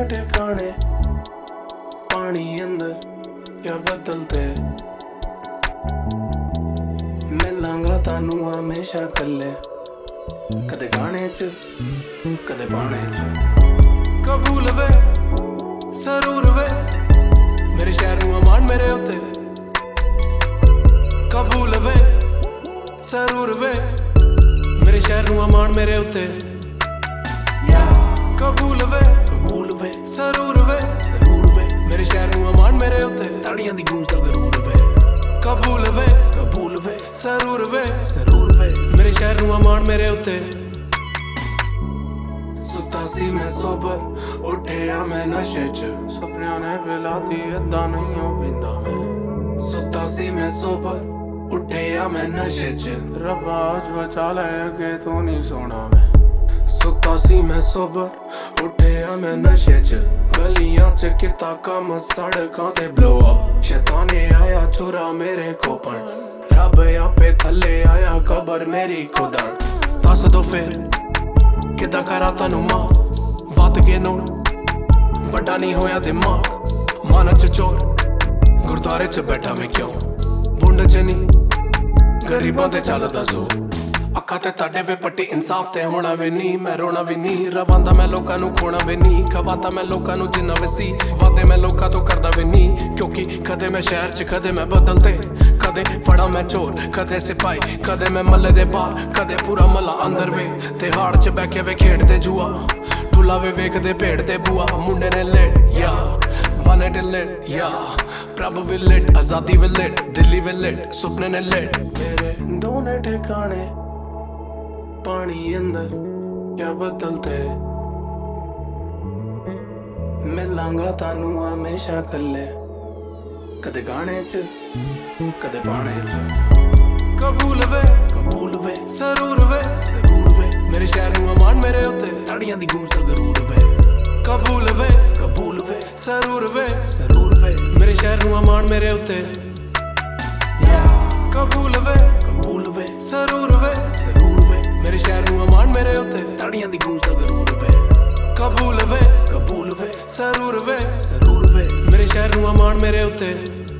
ठिकाने पानी अंदर या बदलते मिलांगा तानू हमेशा कल्ले कदे गाने च कदे पाने च कबूल वे जरूर वे मेरे शहर नू अमान मेरे उत्ते कबूल वे जरूर वे मेरे शहर नू अमान मेरे उत्ते कबूल वे जरूर वे मेरे शहर नू अमान मेरे उत्ते ताड़ियां दी गूंज दा गरूर वे कबूल वे जरूर वे मेरे शहर नू अमान मेरे उत्ते सुता सी मैं सोबर उठिया मैं नशे च सपनियां ने पिलाती अद्दा नहीं हो पींदा मैं सुता सी मैं सोबर उठिया मैं नशे च रब्बा अज बचा ले अगे तू नहीं सोना मैं सुता सी मैं सोबर उठिया मैं नशे च गलियां च किता कम सड़कां ते ब्लो अप शैताने आया चुरा मेरे कोपन रब आपे थल्ले आया कबर मेरी खुदन दस दो फिर किदा करा तैनू माफ वध गए नोट वड्डा नहीं होया दिमाग मन च चोर गुरद्वारे च बैठा मैं क्यों बुंड च नहीं गरीबां ते चलदा सो अखा ते ताडे वे पट्टी इंसाफ ते होना वे नी मैं रोना भी नी रवांदा मैं लोकां नू खोना वे नी खवाता मैं लोकां नू जिन्ना वे सी वादे मैं लोकां तो करदा वे नी क्योंकि कदे मैं शहर च कदे मैं बदलते कदे फड़ा मैं चोर कदे सिपाही कदे मैं मल्ले दे बाहर कदे पूरा मल्ला अंदर वे ते हाड़ च बैठे वे खेड़दे जुआ टुला वे वेखदे भेड़ दे बुआ मुंडे ने लेट या वाने डे लेट या प्रभ वे लेट आजादी वे लेट दिल्ली वे लेट सुपने ने लेट मेरे दोने ठिकाने पानी अंदर या बदलते मिलांगा तानू हमेशा कल्ले कदे गाने च कदे पाने च कबूल वे जरूर वे मेरे शहर नू अमान मेरे उत्ते ताड़ियां दी गूंज दा गरूर वे कबूल वे जरूर वे मेरे शहर नू अमान मेरे उत्ते कबूल वे जरूर वे मेरे शहर नू अमान मेरे उत्ते ताड़ियां दी गूंज दा गरूर वे कबूल वे जरूर वे मेरे शहर नू अमान मेरे उत्ते